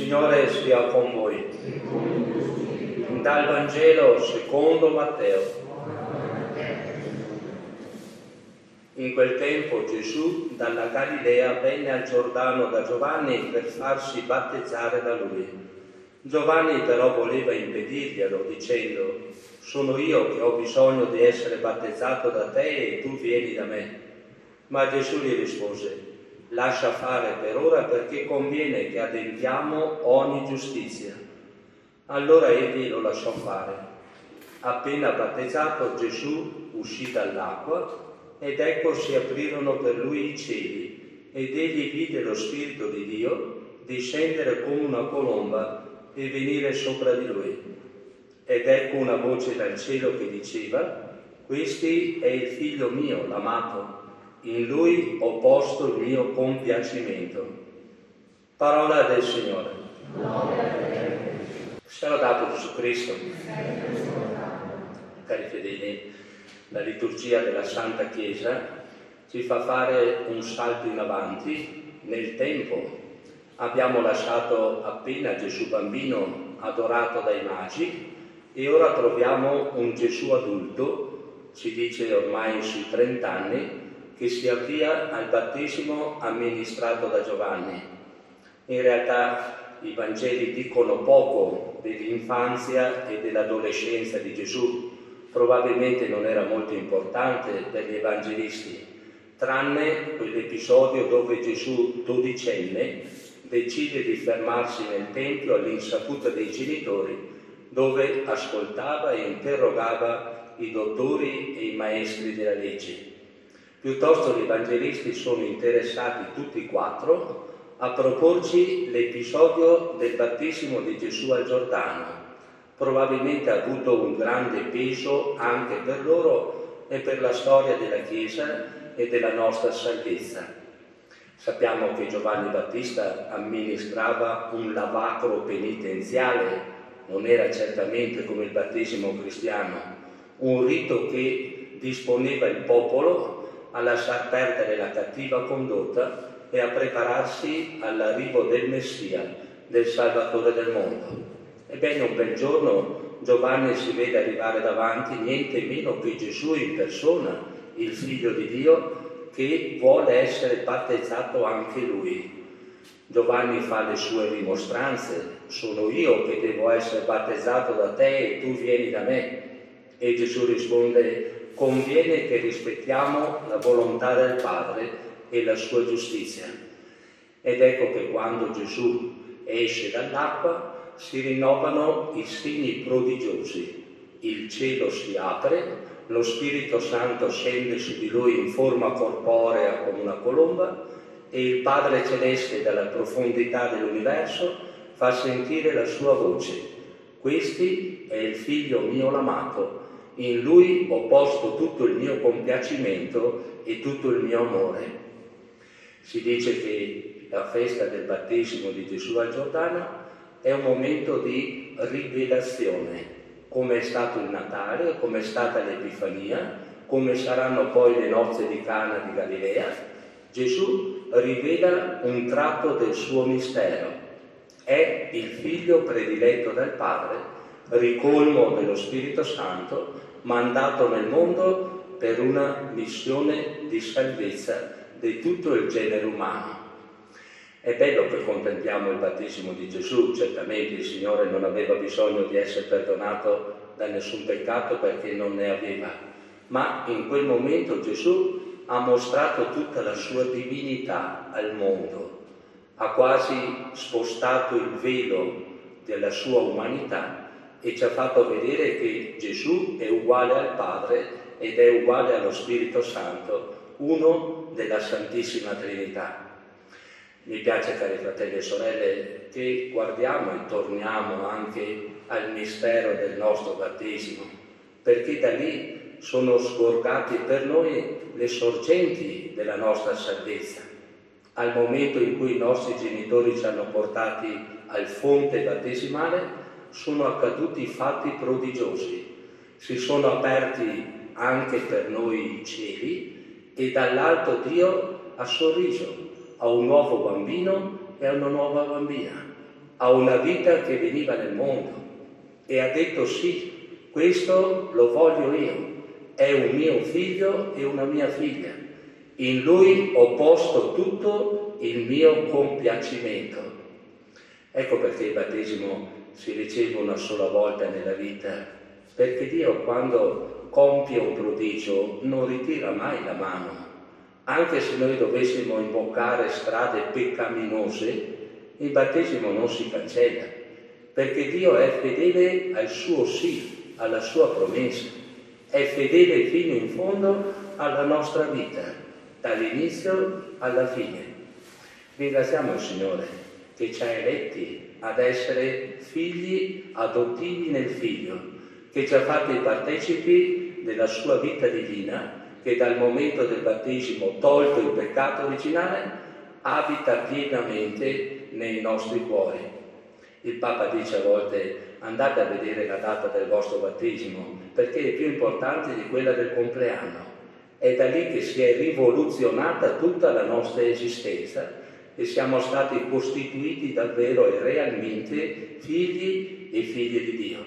Signore sia con voi. Dal Vangelo secondo Matteo. In quel tempo Gesù dalla Galilea venne al Giordano da Giovanni per farsi battezzare da lui. Giovanni però voleva impedirglielo dicendo: sono io che ho bisogno di essere battezzato da te e tu vieni da me. Ma Gesù gli rispose: lascia fare per ora, perché conviene che adempiamo ogni giustizia. Allora egli lo lasciò fare. Appena battezzato, Gesù uscì dall'acqua ed ecco si aprirono per lui i cieli ed egli vide lo Spirito di Dio discendere come una colomba e venire sopra di lui. Ed ecco una voce dal cielo che diceva: questi è il figlio mio, l'amato. In lui ho posto il mio compiacimento. Parola del Signore. Sia lodato Gesù Cristo. Cari fedeli, la liturgia della Santa Chiesa ci fa fare un salto in avanti nel tempo. Abbiamo lasciato appena Gesù bambino adorato dai magi e ora troviamo un Gesù adulto, si dice ormai sui 30 anni, che si avvia al battesimo amministrato da Giovanni. In realtà i Vangeli dicono poco dell'infanzia e dell'adolescenza di Gesù. Probabilmente non era molto importante per gli evangelisti, tranne quell'episodio dove Gesù, dodicenne, decide di fermarsi nel Tempio all'insaputa dei genitori, dove ascoltava e interrogava i dottori e i maestri della legge. Piuttosto gli evangelisti sono interessati tutti e quattro a proporci l'episodio del battesimo di Gesù al Giordano. Probabilmente ha avuto un grande peso anche per loro e per la storia della Chiesa e della nostra salvezza. Sappiamo che Giovanni Battista amministrava un lavacro penitenziale, non era certamente come il battesimo cristiano, un rito che disponeva il popolo a lasciar perdere la cattiva condotta e a prepararsi all'arrivo del Messia, del Salvatore del mondo. Ebbene, un bel giorno Giovanni si vede arrivare davanti niente meno che Gesù in persona, il Figlio di Dio, che vuole essere battezzato anche lui. Giovanni fa le sue rimostranze: sono io che devo essere battezzato da te e tu vieni da me. E Gesù risponde: conviene che rispettiamo la volontà del Padre e la sua giustizia. Ed ecco che quando Gesù esce dall'acqua si rinnovano i segni prodigiosi. Il cielo si apre, lo Spirito Santo scende su di lui in forma corporea come una colomba e il Padre Celeste dalla profondità dell'universo fa sentire la sua voce: questi è il figlio mio l'amato. In lui ho posto tutto il mio compiacimento e tutto il mio amore. Si dice che la festa del battesimo di Gesù al Giordano è un momento di rivelazione, come è stato il Natale, come è stata l'Epifania, come saranno poi le nozze di Cana di Galilea. Gesù rivela un tratto del suo mistero. È il figlio prediletto dal Padre, ricolmo dello Spirito Santo, mandato nel mondo per una missione di salvezza di tutto il genere umano. È bello che contempliamo il battesimo di Gesù. Certamente il Signore non aveva bisogno di essere perdonato da nessun peccato perché non ne aveva, ma in quel momento Gesù ha mostrato tutta la sua divinità al mondo, ha quasi spostato il velo della sua umanità e ci ha fatto vedere che Gesù è uguale al Padre ed è uguale allo Spirito Santo, uno della Santissima Trinità. Mi piace, cari fratelli e sorelle, che guardiamo e torniamo anche al mistero del nostro battesimo, perché da lì sono sgorgate per noi le sorgenti della nostra salvezza. Al momento in cui i nostri genitori ci hanno portati al fonte battesimale, sono accaduti fatti prodigiosi. Si sono aperti anche per noi i cieli e dall'alto Dio ha sorriso a un nuovo bambino e a una nuova bambina. a una vita che veniva nel mondo e ha detto sì, questo lo voglio io, è un mio figlio e una mia figlia, in lui ho posto tutto il mio compiacimento. Ecco perché il battesimo si riceve una sola volta nella vita, perché Dio quando compie un prodigio non ritira mai la mano. Anche se noi dovessimo imboccare strade peccaminose, il battesimo non si cancella, perché Dio è fedele al suo sì, alla sua promessa, è fedele fino in fondo alla nostra vita, dall'inizio alla fine. Ringraziamo il Signore che ci ha eletti ad essere figli adottivi nel Figlio, che ci ha fatti partecipi della sua vita divina, che dal momento del battesimo, tolto il peccato originale, abita pienamente nei nostri cuori. Il Papa dice a volte: andate a vedere la data del vostro battesimo, perché è più importante di quella del compleanno. È da lì che si è rivoluzionata tutta la nostra esistenza e siamo stati costituiti davvero e realmente figli e figlie di Dio.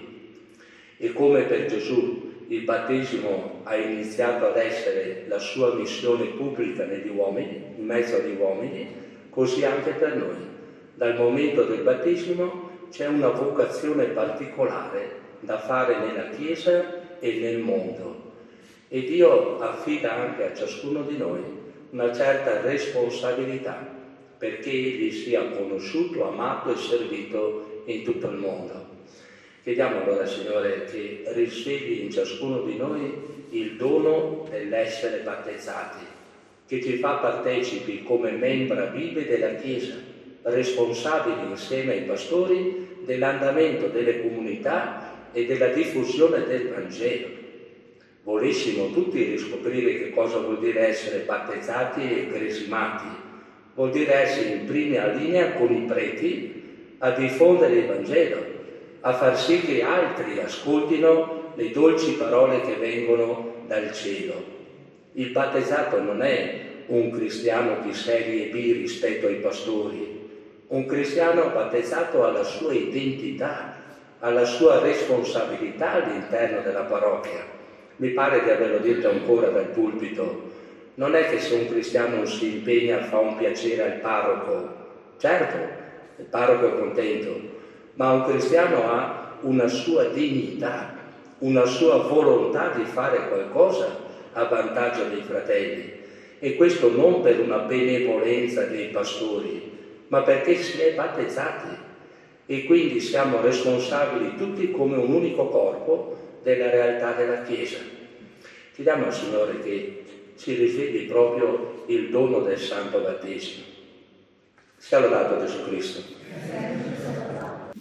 E come per Gesù il battesimo ha iniziato ad essere la sua missione pubblica negli uomini, in mezzo agli uomini, così anche per noi. Dal momento del battesimo c'è una vocazione particolare da fare nella Chiesa e nel mondo. E Dio affida anche a ciascuno di noi una certa responsabilità perché Egli sia conosciuto, amato e servito in tutto il mondo. Chiediamo allora, Signore, che risvegli in ciascuno di noi il dono dell'essere battezzati, che ci fa partecipi come membra vive della Chiesa, responsabili insieme ai pastori dell'andamento delle comunità e della diffusione del Vangelo. Volessimo tutti riscoprire che cosa vuol dire essere battezzati e cresimati. Vuol dire essere in prima linea con i preti a diffondere il Vangelo, a far sì che altri ascoltino le dolci parole che vengono dal cielo. Il battezzato non è un cristiano di serie B rispetto ai pastori. Un cristiano battezzato ha la sua identità, ha la sua responsabilità all'interno della parrocchia. Mi pare di averlo detto ancora dal pulpito. Non è che se un cristiano non si impegna fa un piacere al parroco. Certo, il parroco è contento, ma un cristiano ha una sua dignità, una sua volontà di fare qualcosa a vantaggio dei fratelli. E questo non per una benevolenza dei pastori, ma perché si è battezzati. E quindi siamo responsabili tutti come un unico corpo della realtà della Chiesa. Chiediamo al Signore che ci risvegli proprio il dono del Santo Battesimo. Sia lodato Gesù Cristo.